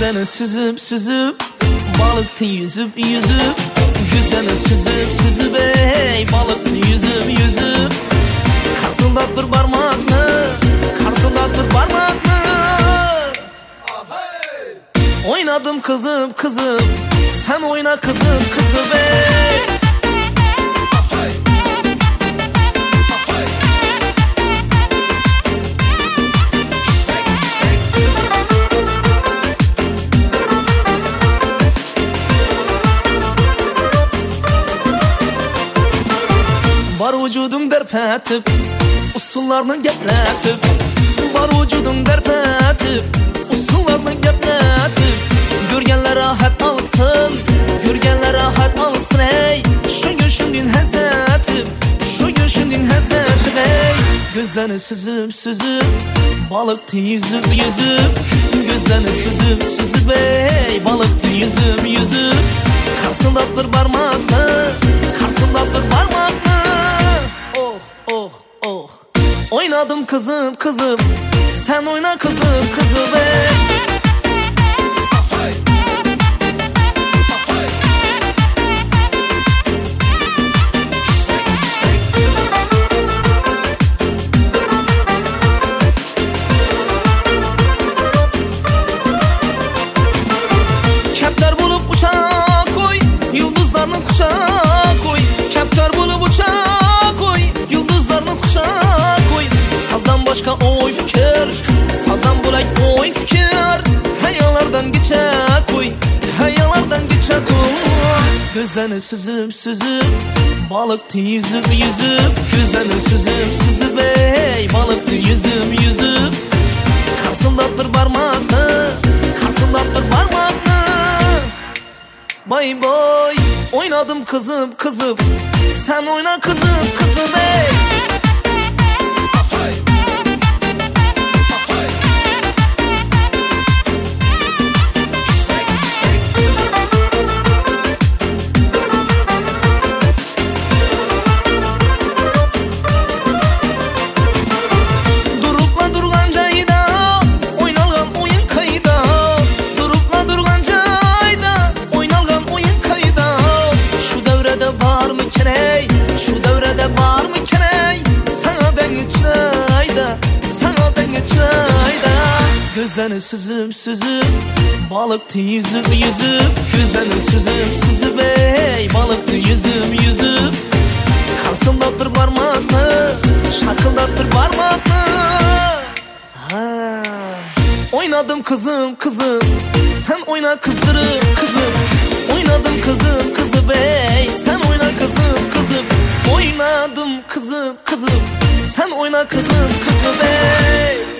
Güzene süzüp süzüp balıktı yüzüp yüzüp. Güzene süzüp süzüp ey balıktı yüzüp yüzüp. Karşısında bir parmaklı, karşısında bir parmaklı. Oynadım kızım kızım, sen oyna kızım kızım ey. Var vücudun derpetip, usullarını gepletip. Var vücudun derpetip, usullarını gepletip. Görgenler rahat alsın, görgenler rahat alsın ey. Şu gülşündün hezetip, şu gülşündün hezetip ey. Gözlerini süzüp süzüp, balıktı yüzüp yüzüp. Gözlerini süzüp süzüp ey, balıktı yüzüp yüzüp. Karşısında bir parmaklı, karşısında bir parmaklı. Oh oh oh. Oynadım kızım kızım, sen oyna kızım kızım ey. Kepter bulup uçağa koy, yıldızlarını kuşağa koy. Kepter bulup uçağa koy, yıldızlarını kuşağa koy. Sazdan başka oy fikir, sazdan bulay oy fikir. Hayalardan geçe koy, hayalardan geçe koy. Gözlerini süzüp süzüp, balıktı yüzüp yüzüp. Gözlerini süzüp süzüp ey, balıktı yüzüp yüzüp. Karşısında bir parmaklı, karşısında bir parmaklı. Bay bay, oynadım kızım kızım, sen oyna kızım kızım ey. Durupla durgan cayda, oynalgan oyun kayda. Durupla durgan cayda, oynalgan oyun kayda. Şu devrede var mı keney, şu devrede var mı keney. Sana denge çayda, sana denge çayda. Gözlerini süzüp süzüp, balıktı yüzüp yüzüp. Gözlerini süzüp süzüp ey, balıktı yüzüp yüzüp. Karşısında bir parmaklı, şarkında bir parmaklı. Ha. Oynadım kızım kızım, sen oyna kızdırıp kızım. Oynadım kızım kızım ey, sen oyna kızım kızım. Oynadım kızım kızım, sen oyna kızım kızım ey.